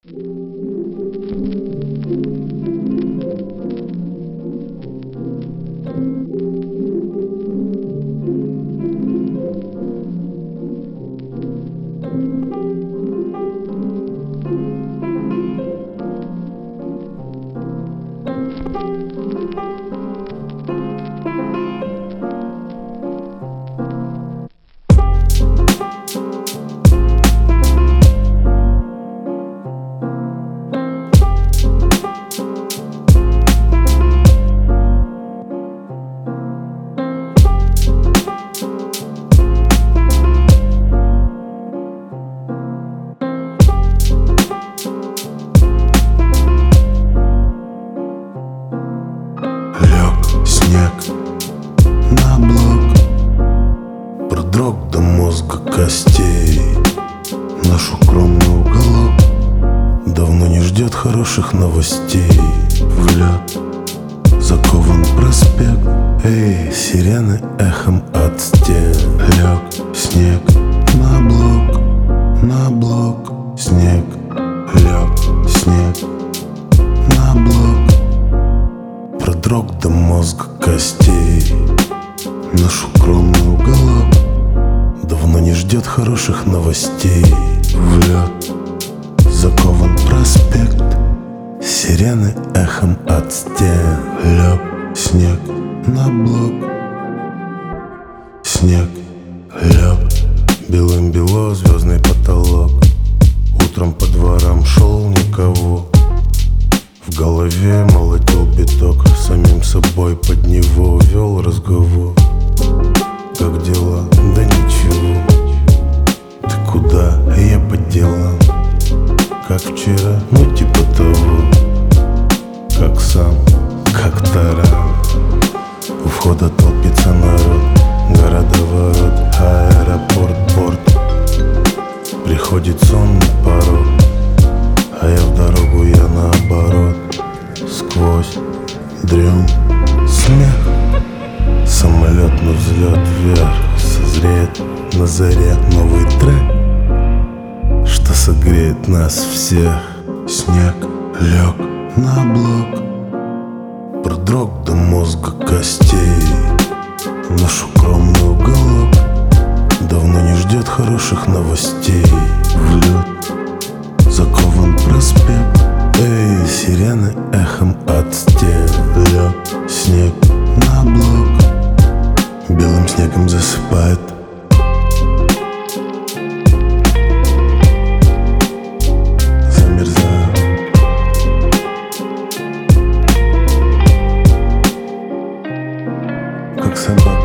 Снег на блок, продрог до мозга костей. Наш укромный уголок давно не ждет хороших новостей. В лед закован проспект, эй, сирены эхом от стен. Лег снег на блок, снег, лег снег на блок, продрог до мозга костей. Наш укромный уголок давно не ждет хороших новостей. В лед закован проспект, сирены эхом от стен. Лег снег на блок, снег, лег, белым бело звездный потолок. Утром по дворам шел никого, в голове молотил биток, самим собой под него вел разговор. Как дела? Да ничего. Ты куда? Я по делам. Как вчера? Ну типа того. Как сам, как таран. У входа толпится народ, городоворот, аэропорт, порт. Приходит сон на порог, а я в дорогу, я наоборот. Сквозь дрем смех, самолет на взлет вверх. Созреет на заре новый трек, что согреет нас всех. Снег лег на блок, продрог до мозга костей. Наш укромный уголок давно не ждет хороших новостей. В лед закован проспект, эй, сирены эхом от стен. Лег снег на блок, белым снегом засыпает. Замерзаю, как собака.